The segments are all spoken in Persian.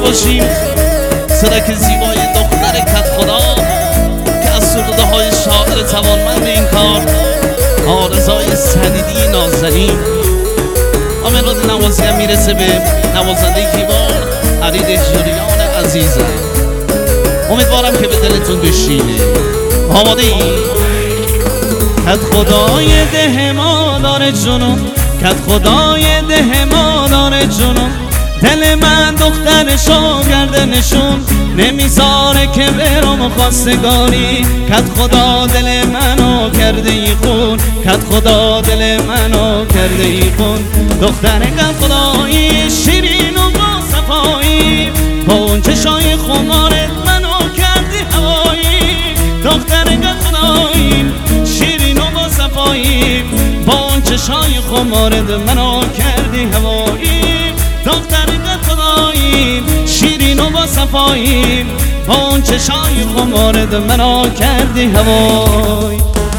باشیم صدای زیبای دختر کت خدا که از سروده های شاعر توانمند این کار آرزای سدیدی نازنین. آمین نوازی هم میرسه به نوازنده کیبورد علی دهجریان عزیزم. امیدوارم که به دلتون بشینه. آماده ای؟ کت خدای ده ما داره جنون، کت خدای ده ما داره جنون، دل من دخترشو کرده نشون، نمیذاره که برم خواستگاری. کت خدا دل منو کرده ای خون، کت خدا دل منو کرده ای خون. دختر کت خدایی شیرین و با صفایی، با اون چشای خمارت منو کردی هوایی. دختر کت خدایی شیرین و با صفایی، با اون چشای خمارت منو کردی هوایی. دختر کت خدایی شیرین و با صفایی، با اون چشای خمارت منو کردی هوایی.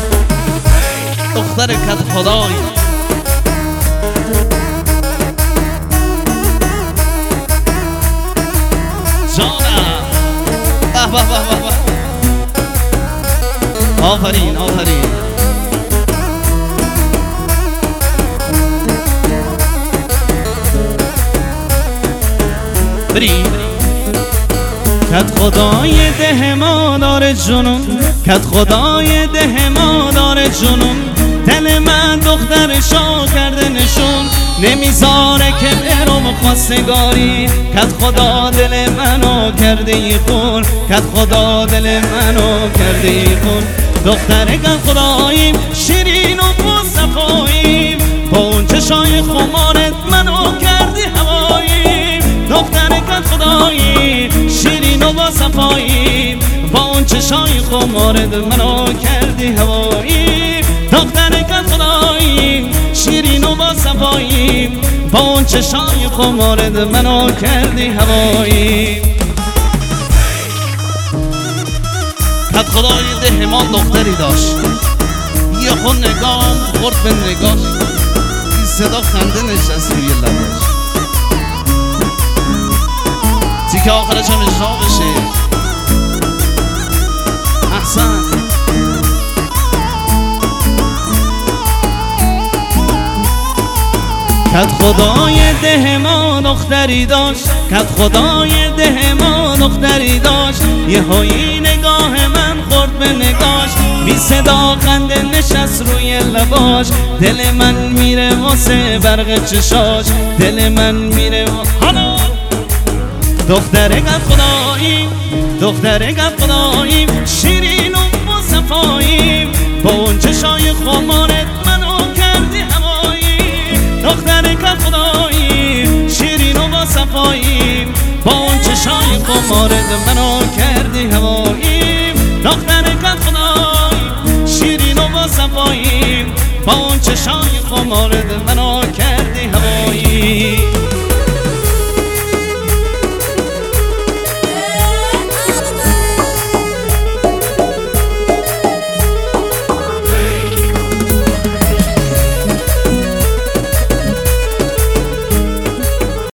دختر کت خدایی جانم. به به به به، آفرین آفرین. بریم. کت خدای ده ما داره جنون، کت خدای ده ما داره جنون، دل من دخترشو کرده نشون، نمیذاره که برم خواستگاری. کت خدا دل منو کرده ای خون، کت خدا دل منو کرده ای خون. دختر کت خداییم شیرین و با صفاییم، با اون چشای خمارت منو کردی هوایی. دختر کت خدایی شیرین و با صفایی، با اون چشای خمارت منو کردی هوایی. دختر کت خدایی شیرین و با صفایی، با اون چشای خمارت منو کردی هوایی. کت خدای دهمان دختری داشت، یه خون نگاه خورد به نگاه، این صدا خنده نشست روی لباش. تیکه آخرش هم اجرا بشه. احسن. کت خدای ده ما دختری داشت، کت خدای ده ما دختری داشت، یه هایی نگاه من خورد به نگاش، بی صدا خنده نشست روی لباش. دل من میره واسه برق چشاش، دل من میره حالا. دختر کت خدایی دختر کت خدایی شیرین و با صفایی، با اون چشای خمارت منو کردی هوایی. دختر کت خدایی شیرین و با صفایی، با اون چشای خمارت منو کردی هوایی. دختر کت خدایی شیرین و با صفایی، با اون چشای خمارت منو کردی